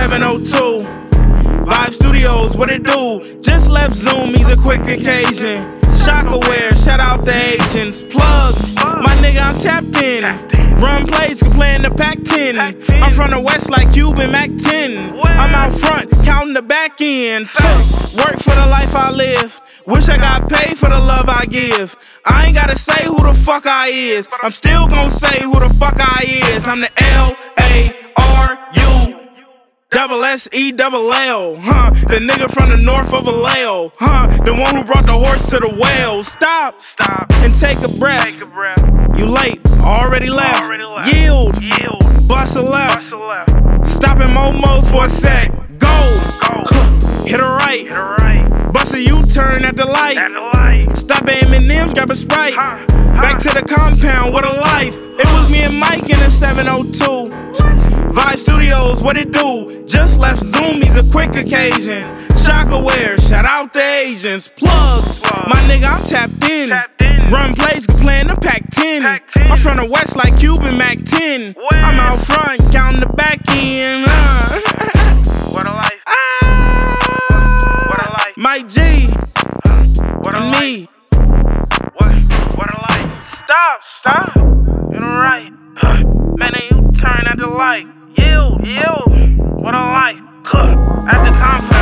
702. Vibe Studios, what it do? Just left Zoom, he's a quick occasion. Shockaware, shout out the agents. Plug, my nigga, I'm tapped in. Run plays, can play in the Pac-10. I'm from the West like Cuban Mac 10. I'm out front, counting the back end. Work for the life I live. Wish I got paid for the love I give. I ain't gotta say who the fuck I is. I'm still gon' say who the fuck I is. I'm the L-A-R-U. Double S-E-double-L, the nigga from the north of Vallejo, the one who brought the horse to the well. Stop and take a breath. You late, already left. Yield, bust a left. Stop in Momo's for a sec. Go, hit a right. Bust a U-turn at the light. Stop at M&M's, grab a Sprite. Back to the compound, what a life. It was me and Mike in the 702. Vibe Studios, what it do? Just left Zoom, he's a quick occasion. Shockaware, shout out the agents. Plug, my nigga, I'm tapped in. Run plays, can play in the Pac-10. I'm from the West like Cuban Mac 10. I'm out front, counting the back end. What a life. What a life. Mike G. What a And life. me. What a life. Stop. You know right. Man, then you turn at the light. What a life. At the compound.